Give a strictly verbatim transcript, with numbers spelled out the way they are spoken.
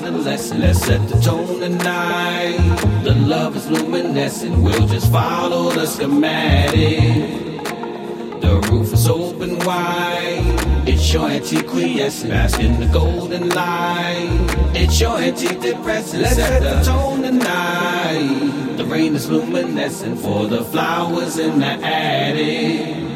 adolescent. Let's set the tone tonight. The love is luminescent. We'll just follow the schematic. The roof is open wide. It's your antiquiescent. Bask in the golden light. It's your antidepressant. Let's set the tone tonight. The rain is luminescent for the flowers in the attic.